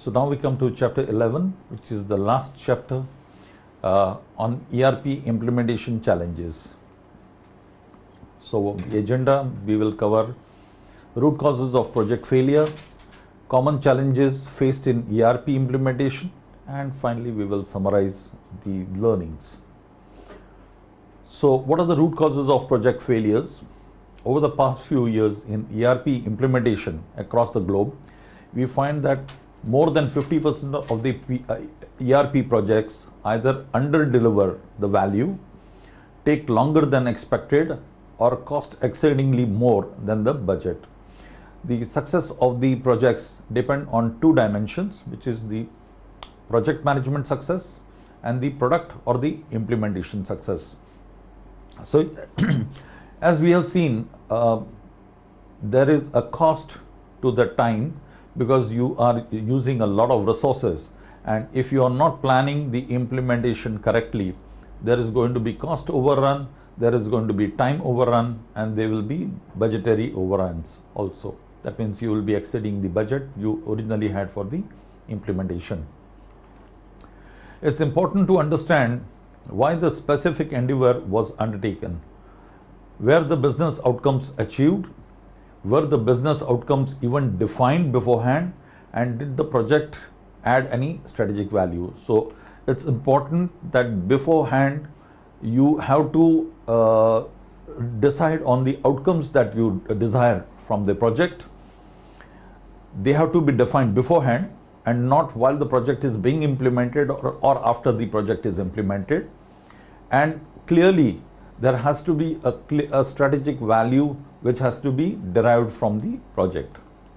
So now we come to chapter 11, which is the last chapter on ERP implementation challenges. So the agenda, we will cover root causes of project failure, common challenges faced in ERP implementation, and finally we will summarize the learnings. So what are the root causes of project failures? Over the past few years in ERP implementation across the globe, we find that more than 50% of the ERP projects either under-deliver the value, take longer than expected, or cost exceedingly more than the budget. The success of the projects depend on two dimensions, which is the project management success and the product or the implementation success. So as we have seen, there is a cost to the time because you are using a lot of resources, and if you are not planning the implementation correctly, there is going to be cost overrun, there is going to be time overrun, and there will be budgetary overruns also. That means you will be exceeding the budget you originally had for the implementation. It's important to understand why the specific endeavor was undertaken. Were the business outcomes achieved? Were the business outcomes even defined beforehand? And did the project add any strategic value? So it's important that beforehand you have to decide on the outcomes that you desire from the project. They have to be defined beforehand and not while the project is being implemented or after the project is implemented. And clearly there has to be a strategic value which has to be derived from the project.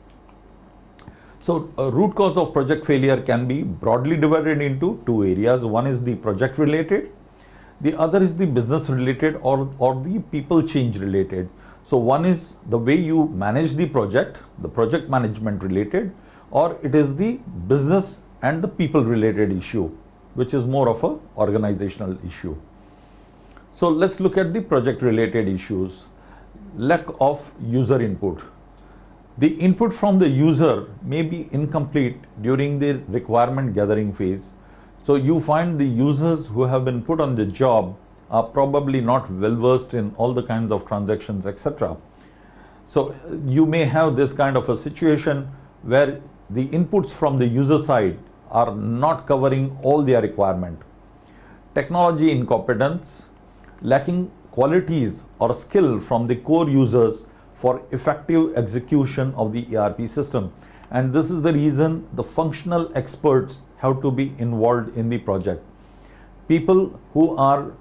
So a root cause of project failure can be broadly divided into two areas. One is the project related, the other is the business related or the people change related. So one is the way you manage the project management related, or it is the business and the people related issue, which is more of a organizational issue. So let's look at the project related issues. Lack of user input. The input from the user may be incomplete during the requirement gathering phase. So you find the users who have been put on the job are probably not well versed in all the kinds of transactions, etc. So you may have this kind of a situation where the inputs from the user side are not covering all their requirement. Technology incompetence, lacking qualities or skill from the core users for effective execution of the ERP system. And this is the reason the functional experts have to be involved in the project. People who are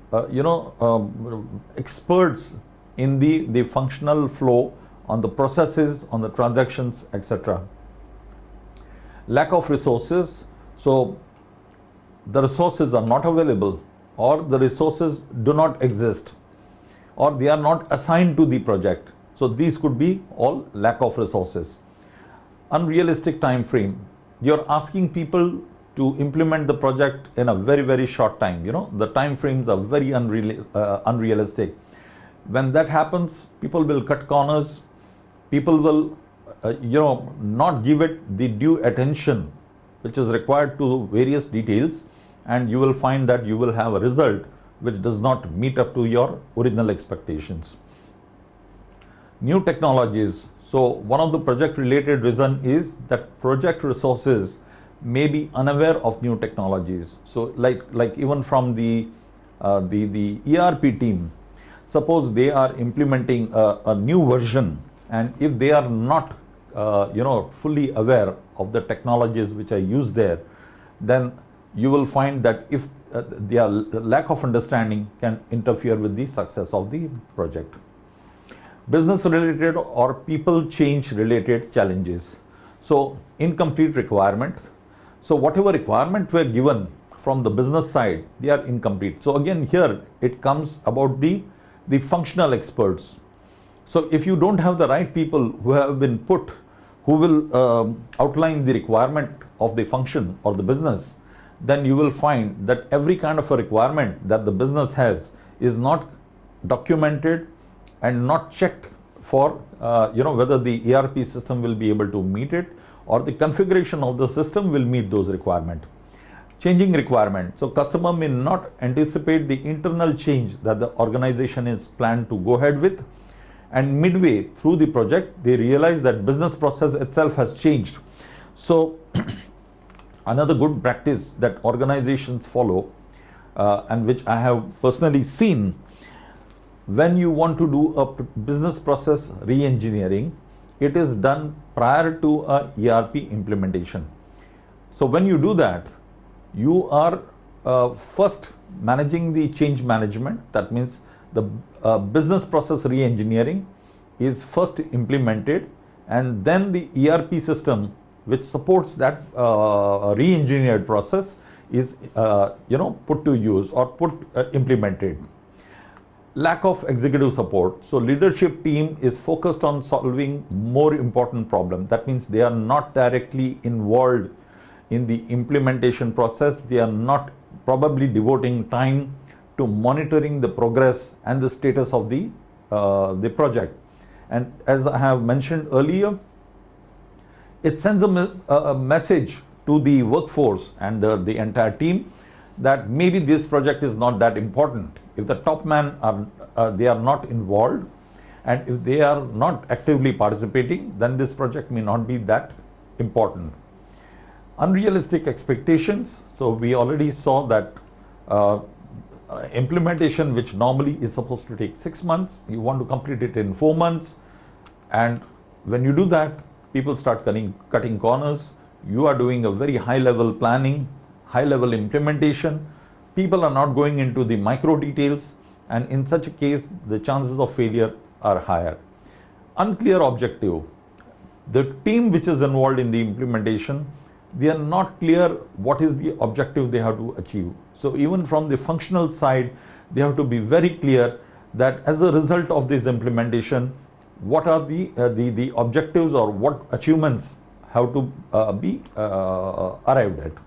experts in the functional flow, on the processes, on the transactions, etc. Lack of resources. So the resources are not available, or the resources do not exist, or they are not assigned to the project. So these could be all lack of resources. Unrealistic time frame. You're asking people to implement the project in a very, very short time. The time frames are very unrealistic. When that happens, people will cut corners. People will, not give it the due attention which is required to various details, and you will find that you will have a result which does not meet up to your original expectations. New technologies. So one of the project related reason is that project resources may be unaware of new technologies. So like even from the ERP team, suppose they are implementing a new version, and if they are not fully aware of the technologies which are used there, then you will find that if their lack of understanding can interfere with the success of the project. Business related or people change related challenges. So incomplete requirement. So whatever requirement were given from the business side, they are incomplete. So again here it comes about the functional experts. So if you don't have the right people who have been put, who will outline the requirement of the function or the business, then you will find that every kind of a requirement that the business has is not documented and not checked for whether the ERP system will be able to meet it, or the configuration of the system will meet those requirements. Changing requirement. So customer may not anticipate the internal change that the organization is planned to go ahead with, and midway through the project they realize that business process itself has changed. So another good practice that organizations follow and which I have personally seen, when you want to do a business process re-engineering, it is done prior to a ERP implementation. So when you do that, you are first managing the change management. That means the business process re-engineering is first implemented, and then the ERP system which supports that re-engineered process is put to use or implemented. Lack of executive support. So leadership team is focused on solving more important problem. That means they are not directly involved in the implementation process. They are not probably devoting time to monitoring the progress and the status of the project. And as I have mentioned earlier, it sends a message to the workforce and the entire team that maybe this project is not that important. If the top man they are not involved, and if they are not actively participating, then this project may not be that important. Unrealistic expectations. So we already saw that implementation, which normally is supposed to take 6 months, you want to complete it in 4 months, and when you do that, people start cutting corners. You are doing a very high level planning, high level implementation. People are not going into the micro details, and in such a case the chances of failure are higher. Unclear objective. The team which is involved in the implementation, they are not clear what is the objective they have to achieve. So even from the functional side, they have to be very clear that as a result of this implementation, what are the objectives or what achievements have to be arrived at.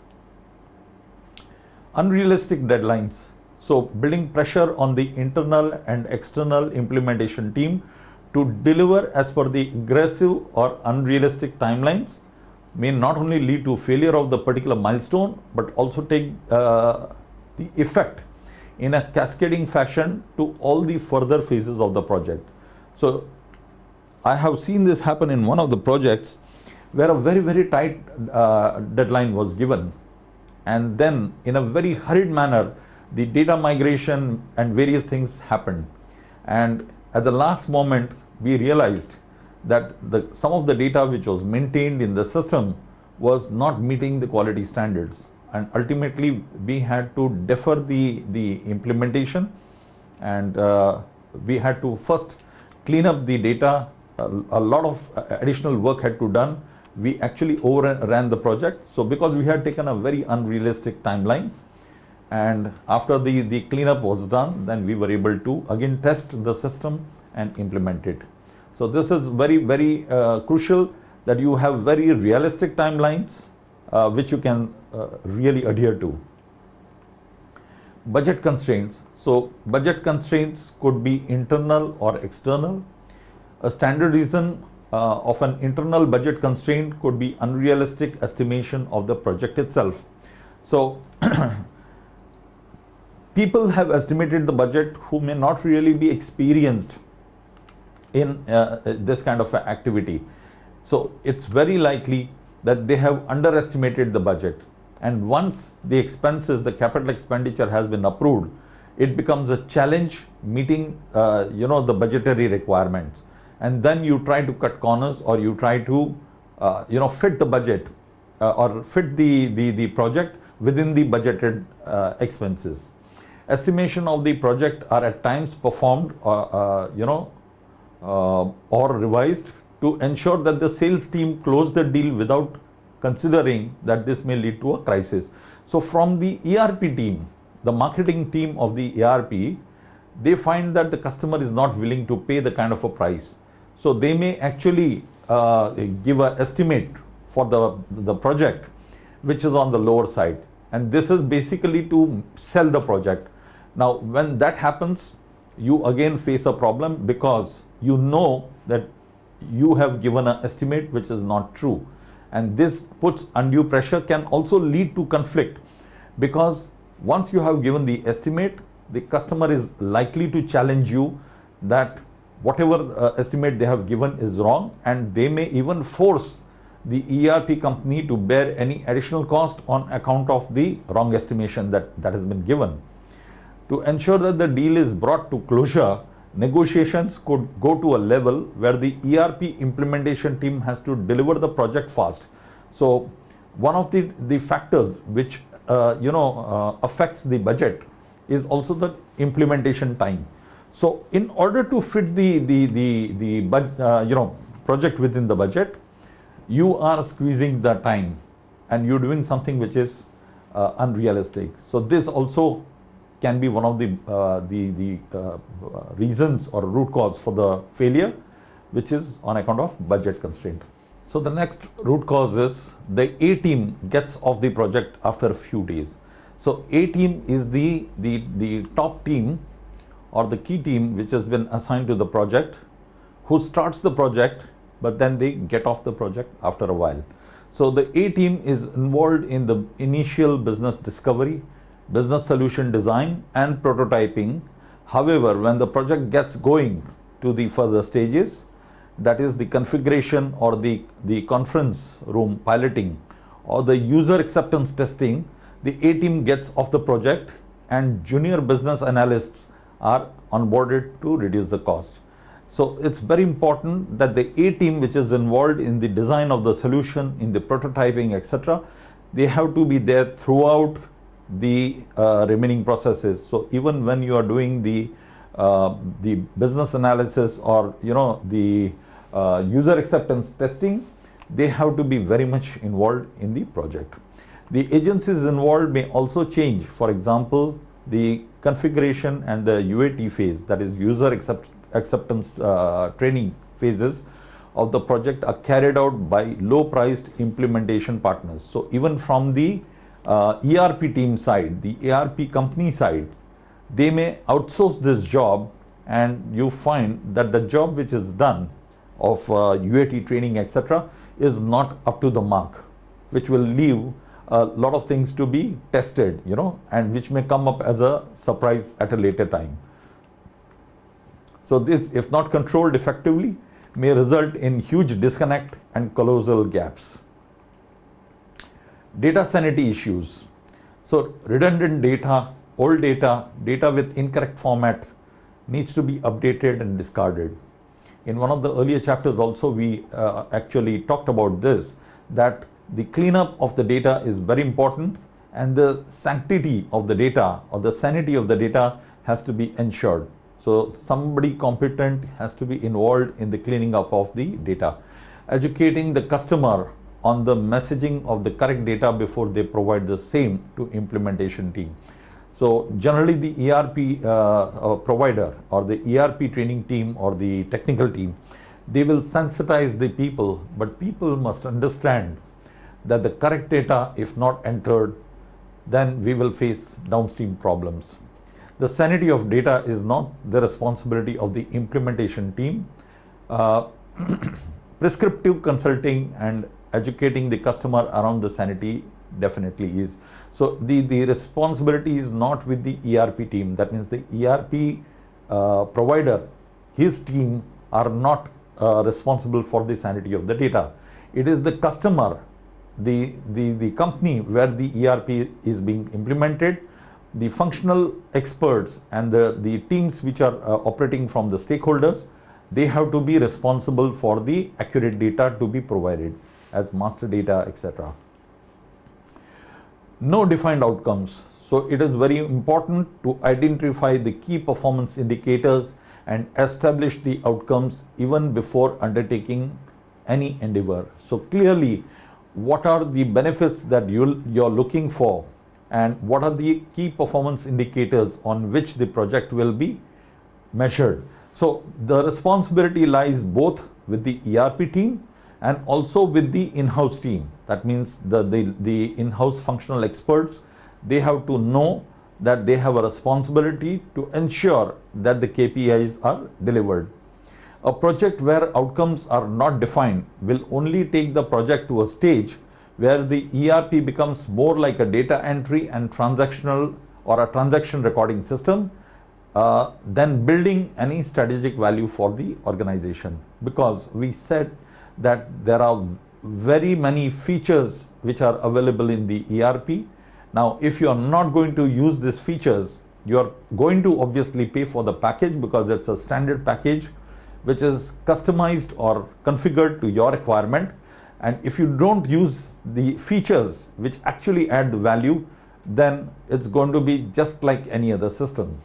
Unrealistic deadlines. So building pressure on the internal and external implementation team to deliver as per the aggressive or unrealistic timelines may not only lead to failure of the particular milestone, but also take the effect in a cascading fashion to all the further phases of the project. So I have seen this happen in one of the projects where a very, very tight deadline was given, and then in a very hurried manner the data migration and various things happened, and at the last moment we realized that some of the data which was maintained in the system was not meeting the quality standards, and ultimately we had to defer the implementation, and we had to first clean up the data. A lot of additional work had to done. We actually overran the project, so because we had taken a very unrealistic timeline, and after the cleanup was done, then we were able to again test the system and implement it. So this is very, very crucial that you have very realistic timelines which you can really adhere to. Budget constraints. So budget constraints could be internal or external. A standard reason of an internal budget constraint could be unrealistic estimation of the project itself. So people have estimated the budget who may not really be experienced in this kind of activity. So it's very likely that they have underestimated the budget, and once the expenses, the capital expenditure has been approved, it becomes a challenge meeting the budgetary requirements, and then you try to cut corners, or you try to fit the budget or fit the project within the budgeted expenses. Estimation of the project are at times performed or revised to ensure that the sales team close the deal without considering that this may lead to a crisis. So from the ERP team, the marketing team of the ERP, they find that the customer is not willing to pay the kind of a price. So they may actually give an estimate for the project which is on the lower side, and this is basically to sell the project. Now when that happens, you again face a problem, because you know that you have given an estimate which is not true, and this puts undue pressure, can also lead to conflict, because once you have given the estimate, the customer is likely to challenge you that whatever estimate they have given is wrong, and they may even force the ERP company to bear any additional cost on account of the wrong estimation that has been given. To ensure that the deal is brought to closure, negotiations could go to a level where the ERP implementation team has to deliver the project fast. So one of the factors which affects the budget is also the implementation time. So in order to fit the project within the budget, you are squeezing the time and you're doing something which is unrealistic. So this also can be one of the reasons or root cause for the failure, which is on account of budget constraint. So the next root cause is the A team gets off the project after a few days. So A team is the top team or the key team which has been assigned to the project, who starts the project, but then they get off the project after a while. So the A team is involved in the initial business discovery, business solution design and prototyping. However, when the project gets going to the further stages, that is the configuration or the conference room piloting or the user acceptance testing, the A team gets off the project and junior business analysts are onboarded to reduce the cost. So it's very important that the A team, which is involved in the design of the solution, in the prototyping, etc., they have to be there throughout the remaining processes. So even when you are doing the business analysis or the user acceptance testing, they have to be very much involved in the project. The agencies involved may also change. For example, the configuration and the UAT phase, that is user acceptance training phases of the project, are carried out by low-priced implementation partners. So even from the ERP team side, the ERP company side, they may outsource this job, and you find that the job which is done of UAT training, etc., is not up to the mark, which will leave a lot of things to be tested, and which may come up as a surprise at a later time. So this, if not controlled effectively, may result in huge disconnect and colossal gaps. Data sanity issues. So redundant data, old data, data with incorrect format needs to be updated and discarded. In one of the earlier chapters also, we actually talked about this, that the cleanup of the data is very important, and the sanctity of the data or the sanity of the data has to be ensured. So somebody competent has to be involved in the cleaning up of the data, educating the customer on the messaging of the correct data before they provide the same to implementation team. So generally the ERP provider or the ERP training team or the technical team, they will sensitize the people, but people must understand that the correct data, if not entered, then we will face downstream problems. The sanity of data is not the responsibility of the implementation team. Prescriptive consulting and educating the customer around the sanity definitely is. So the responsibility is not with the ERP team. That means the ERP provider, his team are not responsible for the sanity of the data. It is the customer, the company where the ERP is being implemented, the functional experts and the teams which are operating from the stakeholders, they have to be responsible for the accurate data to be provided as master data, etc. No defined outcomes. So it is very important to identify the key performance indicators and establish the outcomes even before undertaking any endeavor. So clearly, what are the benefits that you're looking for, and what are the key performance indicators on which the project will be measured. So the responsibility lies both with the ERP team and also with the in-house team. That means the in-house functional experts, they have to know that they have a responsibility to ensure that the KPIs are delivered. A project where outcomes are not defined will only take the project to a stage where the ERP becomes more like a data entry and transactional or a transaction recording system than building any strategic value for the organization. Because we said that there are very many features which are available in the ERP. Now, if you are not going to use these features, you are going to obviously pay for the package because it's a standard package which is customized or configured to your requirement. And if you don't use the features which actually add the value, then it's going to be just like any other system.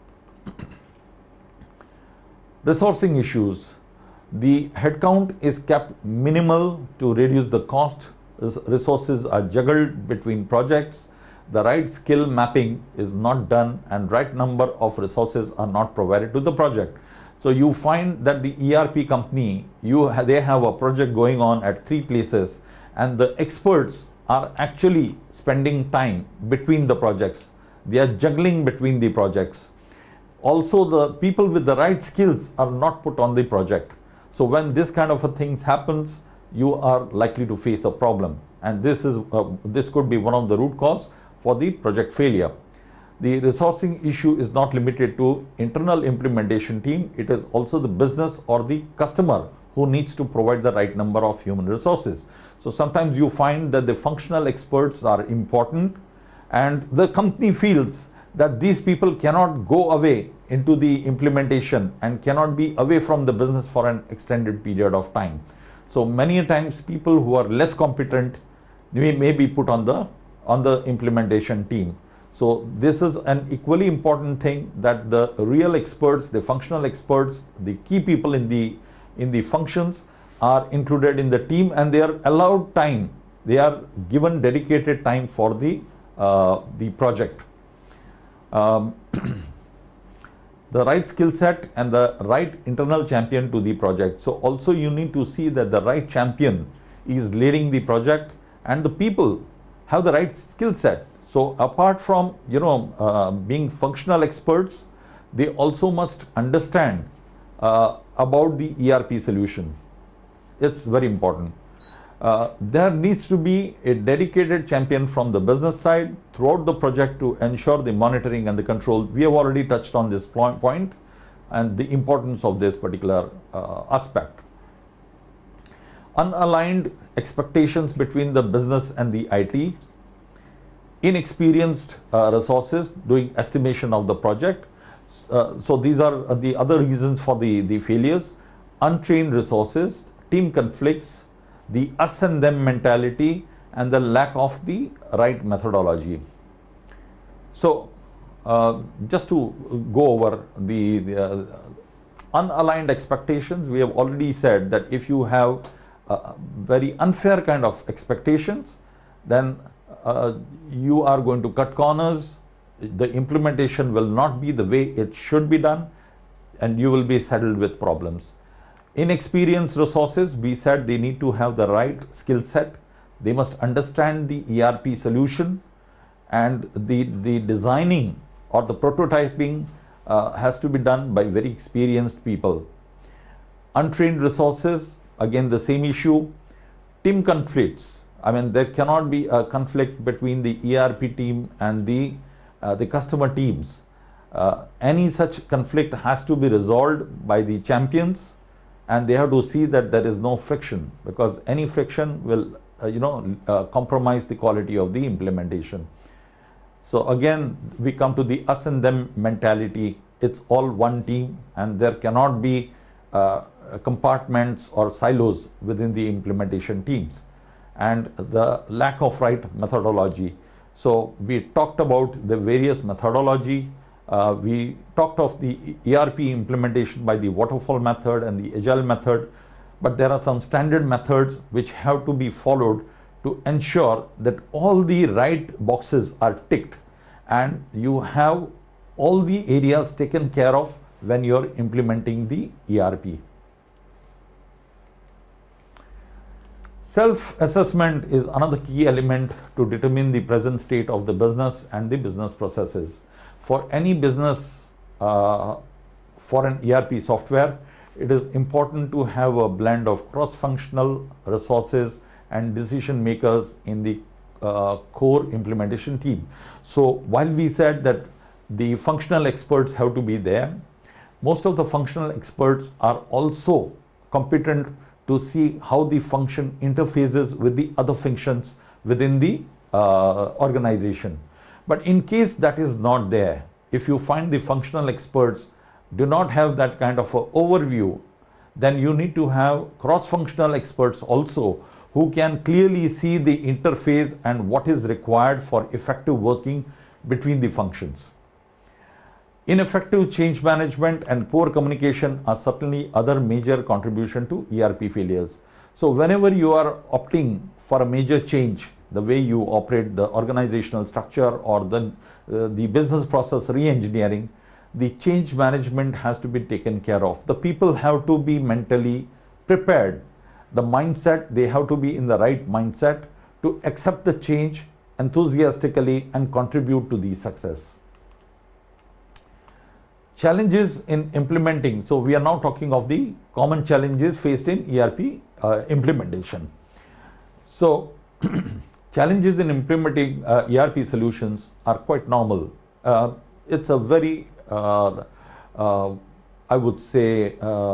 Resourcing issues. The headcount is kept minimal to reduce the cost. Resources are juggled between projects. The right skill mapping is not done and right number of resources are not provided to the project. So you find that the ERP company, they have a project going on at 3 places and the experts are actually spending time between the projects. They are juggling between the projects. Also, the people with the right skills are not put on the project. So when this kind of a things happens, you are likely to face a problem. And this could be one of the root cause for the project failure. The resourcing issue is not limited to internal implementation team. It is also the business or the customer who needs to provide the right number of human resources. So sometimes you find that the functional experts are important and the company feels that these people cannot go away into the implementation and cannot be away from the business for an extended period of time. So many times people who are less competent may be put on the implementation team. So this is an equally important thing, that the real experts, the functional experts, the key people in the functions are included in the team and they are allowed time. They are given dedicated time for the project. The right skill set and the right internal champion to the project. So also you need to see that the right champion is leading the project and the people have the right skill set. So apart from being functional experts, they also must understand about the ERP solution. It's very important. There needs to be a dedicated champion from the business side throughout the project to ensure the monitoring and the control. We have already touched on this point and the importance of this particular aspect. Unaligned expectations between the business and the IT. Inexperienced resources doing estimation of the project. So these are the other reasons for the failures. Untrained resources, team conflicts, the us and them mentality, and the lack of the right methodology. So just to go over the unaligned expectations, we have already said that if you have very unfair kind of expectations, then you are going to cut corners, the implementation will not be the way it should be done, and you will be saddled with problems. Inexperienced resources, we said they need to have the right skill set. They must understand the ERP solution, and the designing or the prototyping has to be done by very experienced people. Untrained resources, again the same issue. Team conflicts. I mean, there cannot be a conflict between the ERP team and the customer teams. Any such conflict has to be resolved by the champions, and they have to see that there is no friction, because any friction will compromise the quality of the implementation. So again, we come to the us and them mentality. It's all one team, and there cannot be compartments or silos within the implementation teams. And the lack of right methodology. So we talked about the various methodology. We talked of the ERP implementation by the waterfall method and the agile method, but there are some standard methods which have to be followed to ensure that all the right boxes are ticked and you have all the areas taken care of when you're implementing the ERP. Self-assessment is another key element to determine the present state of the business and the business processes. For any business, for an ERP software, it is important to have a blend of cross-functional resources and decision makers in the core implementation team. So while we said that the functional experts have to be there, most of the functional experts are also competent to see how the function interfaces with the other functions within the organization. But in case that is not there, if you find the functional experts do not have that kind of an overview, then you need to have cross-functional experts also who can clearly see the interface and what is required for effective working between the functions. Ineffective change management and poor communication are certainly other major contribution to ERP failures. So whenever you are opting for a major change, the way you operate the organizational structure or the business process re-engineering, the change management has to be taken care of. The people have to be mentally prepared. The mindset, they have to be in the right mindset to accept the change enthusiastically and contribute to the success. Challenges in implementing. So we are now talking of the common challenges faced in ERP implementation. So challenges in implementing ERP solutions are quite normal. It's a very, I would say,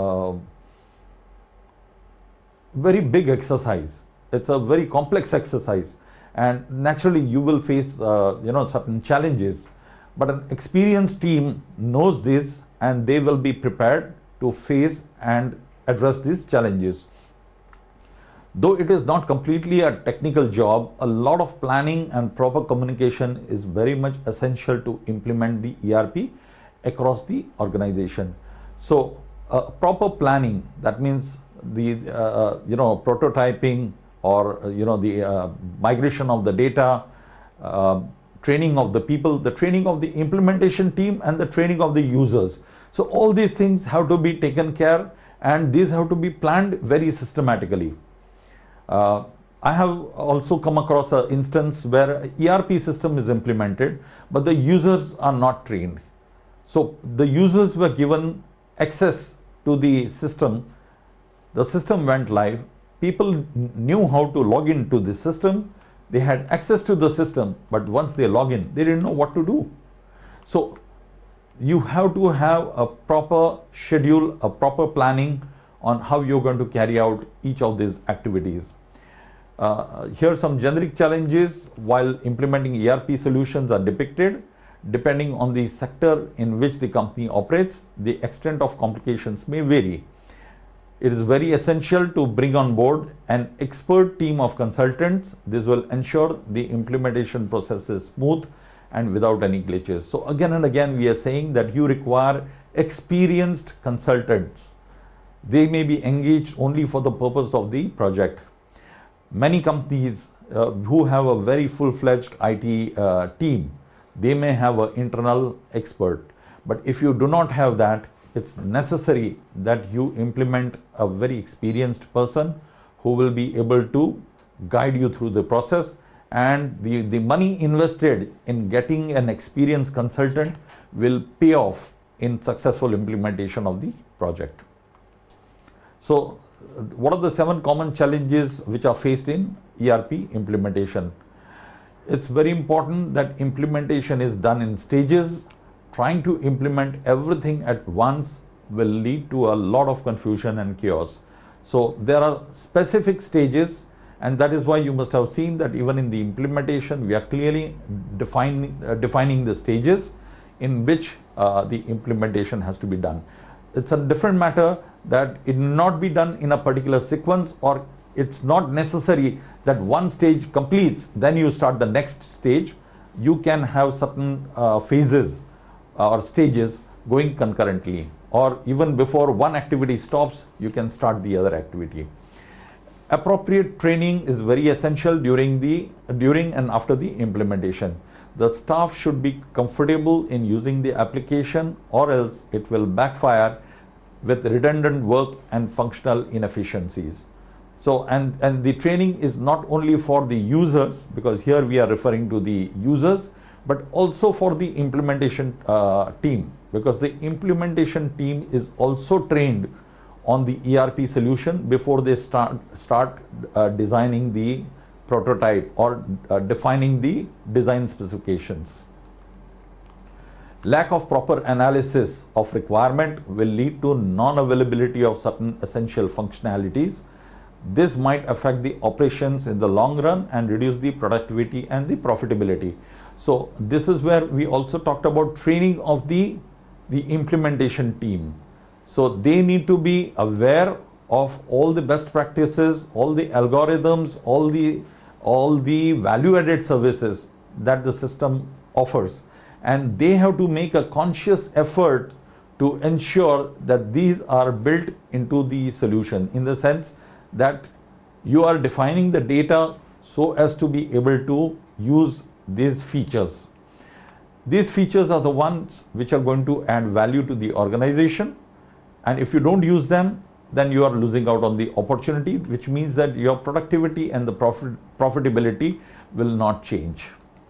very big exercise. It's a very complex exercise, and naturally you will face certain challenges. But an experienced team knows this, and they will be prepared to face and address these challenges. Though it is not completely a technical job, a lot of planning and proper communication is very much essential to implement the ERP across the organization. So proper planning, that means the prototyping or the migration of the data, training of the people, the training of the implementation team, and the training of the users. So all these things have to be taken care, and these have to be planned very systematically. I have also come across an instance where ERP system is implemented, but the users are not trained. So the users were given access to the system went live, people knew how to log into the system, they had access to the system, but once they log in, they didn't know what to do. So you have to have a proper schedule, a proper planning on how you're going to carry out each of these activities. Here are some generic challenges while implementing ERP solutions are depicted. Depending on the sector in which the company operates, the extent of complications may vary. It is very essential to bring on board an expert team of consultants. This will ensure the implementation process is smooth and without any glitches. So again and again, we are saying that you require experienced consultants. They may be engaged only for the purpose of the project. Many companies who have a very full-fledged IT team, they may have an internal expert. But if you do not have that, it's necessary that you implement a very experienced person who will be able to guide you through the process, and the money invested in getting an experienced consultant will pay off in successful implementation of the project. So what are the 7 common challenges which are faced in ERP implementation? It's very important that implementation is done in stages. Trying to implement everything at once will lead to a lot of confusion and chaos. So there are specific stages, and that is why you must have seen that even in the implementation, we are clearly defining the stages in which the implementation has to be done. It's a different matter that it not be done in a particular sequence, or it's not necessary that one stage completes, then you start the next stage. You can have certain phases or stages going concurrently, or even before one activity stops, you can start the other activity. Appropriate training is very essential during and after the implementation. The staff should be comfortable in using the application, or else it will backfire with redundant work and functional inefficiencies. So, and the training is not only for the users, because here we are referring to the users, but also for the implementation team, because the implementation team is also trained on the ERP solution before they start designing the prototype or defining the design specifications. Lack of proper analysis of requirement will lead to non-availability of certain essential functionalities. This might affect the operations in the long run and reduce the productivity and the profitability. So this is where we also talked about training of the implementation team. So they need to be aware of all the best practices, all the algorithms, all the value-added services that the system offers. And they have to make a conscious effort to ensure that these are built into the solution, in the sense that you are defining the data so as to be able to use these features. These features are the ones which are going to add value to the organization, and if you don't use them, then you are losing out on the opportunity, which means that your productivity and the profitability will not change.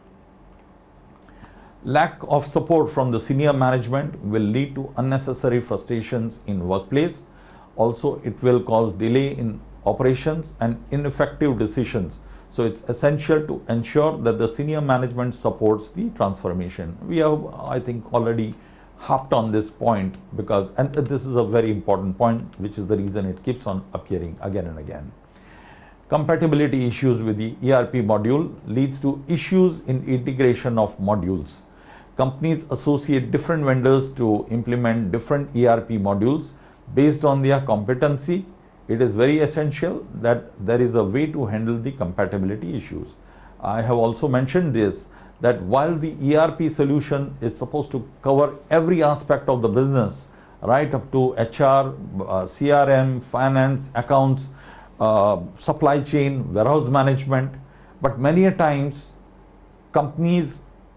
Lack of support from the senior management will lead to unnecessary frustrations in workplace. Also, it will cause delay in operations and ineffective decisions. So it's essential to ensure that the senior management supports the transformation. We have, I think, already harped on this point, because, and this is a very important point, which is the reason it keeps on appearing again and again. Compatibility issues with the ERP module leads to issues in integration of modules. Companies associate different vendors to implement different ERP modules based on their competency. It is very essential that there is a way to handle the compatibility issues. I have also mentioned this, that while the ERP solution is supposed to cover every aspect of the business, right up to HR, CRM, finance, accounts, supply chain, warehouse management, but many a times companies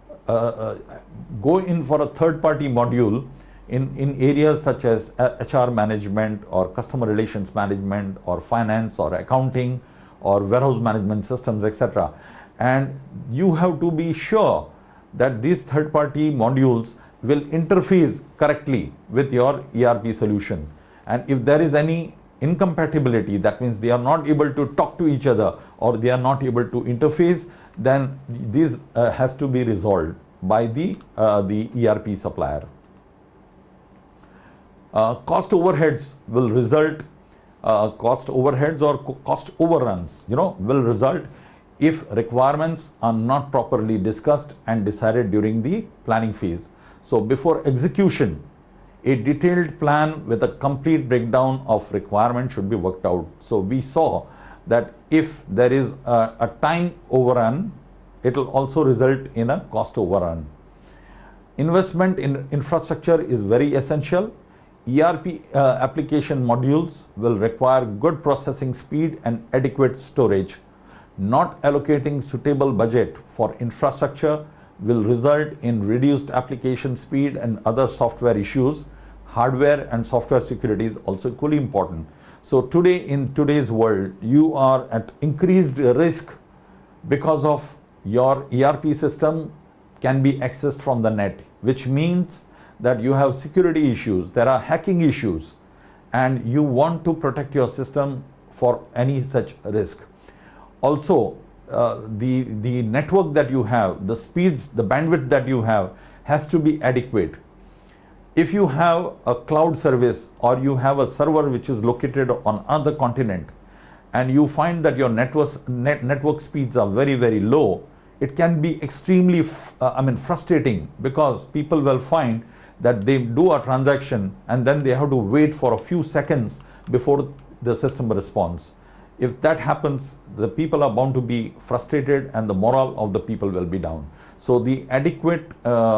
go in for a third-party module in areas such as HR management or customer relations management or finance or accounting or warehouse management systems, etc. And you have to be sure that these third-party modules will interface correctly with your ERP solution. And if there is any incompatibility, that means they are not able to talk to each other or they are not able to interface, then this has to be resolved by the ERP supplier. Cost overheads will result, cost overheads or cost overruns, will result if requirements are not properly discussed and decided during the planning phase. So before execution, a detailed plan with a complete breakdown of requirement should be worked out. So we saw that if there is a time overrun, it will also result in a cost overrun. Investment in infrastructure is very essential. ERP application modules will require good processing speed and adequate storage. Not allocating suitable budget for infrastructure will result in reduced application speed and other software issues. Hardware and software security is also equally important. So today, in today's world, you are at increased risk because of your ERP system can be accessed from the net, which means that you have security issues, there are hacking issues, and you want to protect your system for any such risk. Also, the network that you have, the speeds, the bandwidth that you have has to be adequate. If you have a cloud service or you have a server which is located on other continent and you find that your network speeds are very, very low, it can be extremely frustrating, because people will find that they do a transaction and then they have to wait for a few seconds before the system responds. If that happens, the people are bound to be frustrated and the morale of the people will be down. So the adequate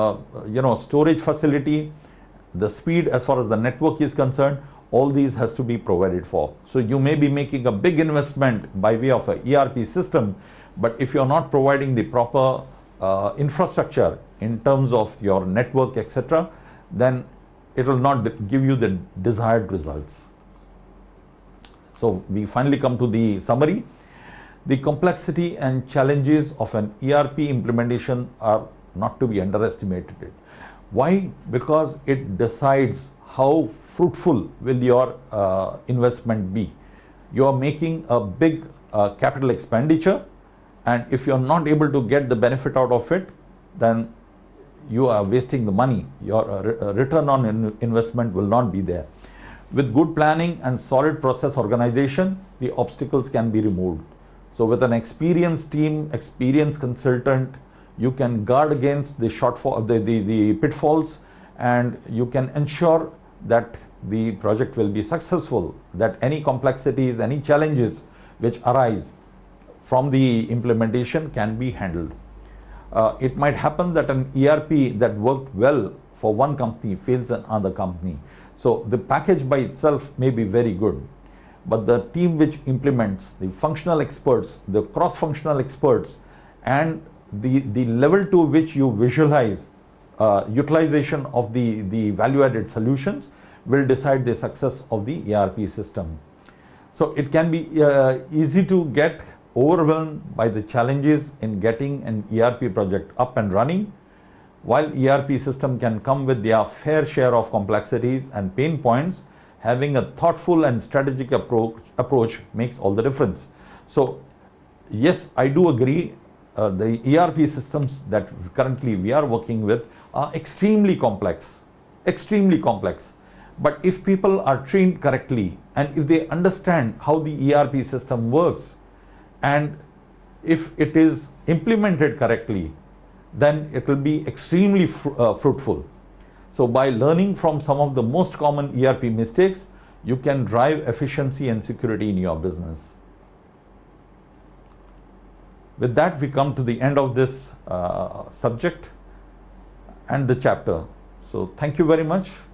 storage facility, the speed as far as the network is concerned, all these has to be provided for. So you may be making a big investment by way of an ERP system, but if you are not providing the proper infrastructure in terms of your network, etc., then it will not give you the desired results. So we finally come to the summary. The complexity and challenges of an ERP implementation are not to be underestimated. Why? Because it decides how fruitful will your investment be. You are making a big capital expenditure, and if you are not able to get the benefit out of it, then you are wasting the money. Your return on investment will not be there. With good planning and solid process organization, the obstacles can be removed. So with an experienced team, experienced consultant, you can guard against the the pitfalls, and you can ensure that the project will be successful, that any complexities, any challenges which arise from the implementation can be handled. It might happen that an ERP that worked well for one company fails in another company. So the package by itself may be very good, but the team which implements, the functional experts, the cross-functional experts, and the level to which you visualize utilization of the value-added solutions will decide the success of the ERP system. So it can be easy to get overwhelmed by the challenges in getting an ERP project up and running, while ERP system can come with their fair share of complexities and pain points. Having a thoughtful and strategic approach makes all the difference. So yes, I do agree, the ERP systems that currently we are working with are extremely complex. But if people are trained correctly, and if they understand how the ERP system works, and if it is implemented correctly, then it will be extremely fruitful. So by learning from some of the most common ERP mistakes, you can drive efficiency and security in your business. With that, we come to the end of this subject and the chapter. So thank you very much